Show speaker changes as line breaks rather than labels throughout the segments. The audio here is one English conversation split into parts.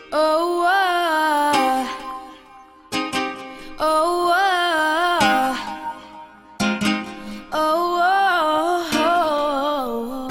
Oh, oh, oh,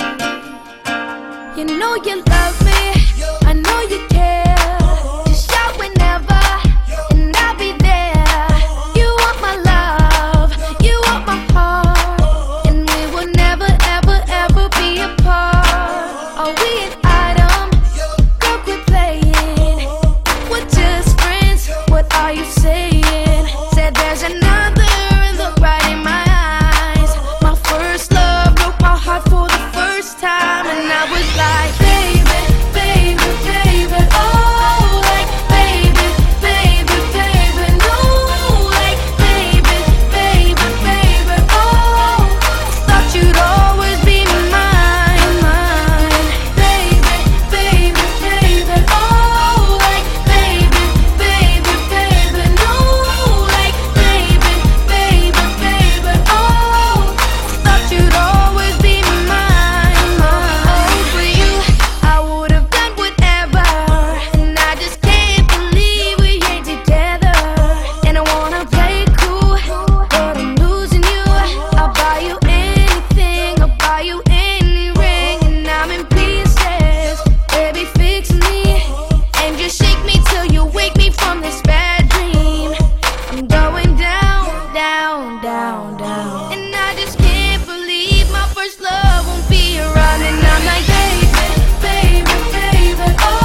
oh. You know you love me, I know you care. Just shout whenever, and I'll be there. You want my love, you want my heart, and we will never, ever, ever be apart. Are we an item? Girl, quit playing. We're just friends, what are you saying? Said there's another and look right in my eyes. My first love broke my heart for the first time, and I was like, baby, baby, baby, oh, like, baby, baby, baby, no, like, baby, baby, baby, oh, thought you'd always be mine, mine, baby, baby, baby, oh, like, baby, baby, baby, no, like, baby, baby, baby, oh, thought you'd always be mine, mine. Oh, for you, I would have done whatever, and I just can't believe we ain't together. And I wanna play cool, but I'm losing you. I'll buy you anything, I'll buy you any ring, and I'm in pieces. Baby, fix me, and just shake me till you wake me from this bad dream. I'm going down, down, down, down, and I just can't believe my first love won't be around. And I'm like, baby, baby, baby,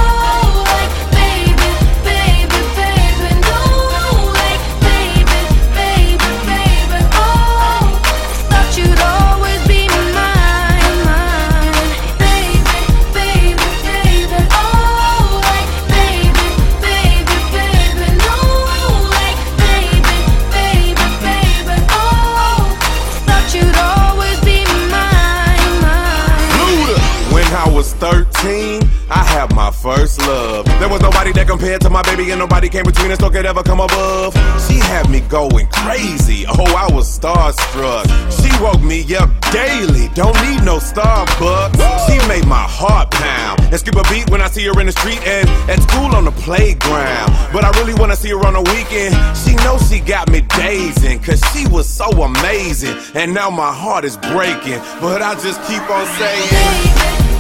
oh, like, baby, baby, baby, no, like, baby, baby, baby, oh, thought you'd always be mine, mine, baby, baby, baby, oh, like, baby, baby, baby, no, like, baby, baby, baby, oh, thought you'd always be mine, mine.
Luda. When I was 13, I had my first love. There was nobody that compared to my baby, and nobody came between us, no could ever come above. She had me going crazy, oh, I was starstruck. She woke me up daily, don't need no Starbucks. She made my heart pound and skip a beat when I see her in the street and at school on the playground. But I really wanna see her on the weekend. She knows she got me dazing, cause she was so amazing. And now my heart is breaking, but I just keep on saying,
Baby,